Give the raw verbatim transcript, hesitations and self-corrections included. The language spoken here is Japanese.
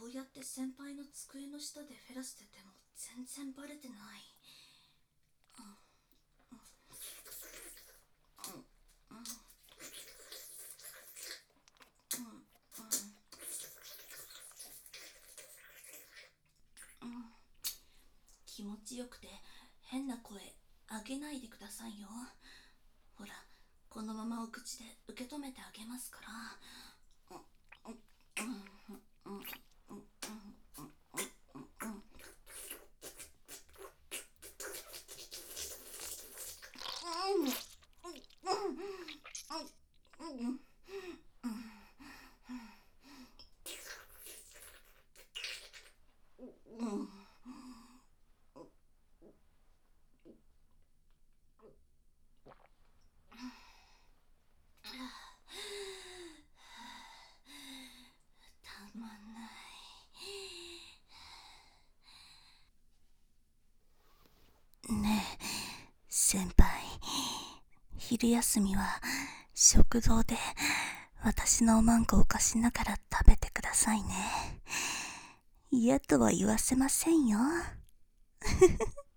うやって先輩の机の下でフェラしてても全然バレてない。気持ちよくて変な声あげないでくださいよ。ほら、このままお口で受け止めてあげますから。たまんない。ねえ先輩、昼休みは食堂で私のおまんこを貸しながら食べてくださいね。嫌とは言わせませんよ。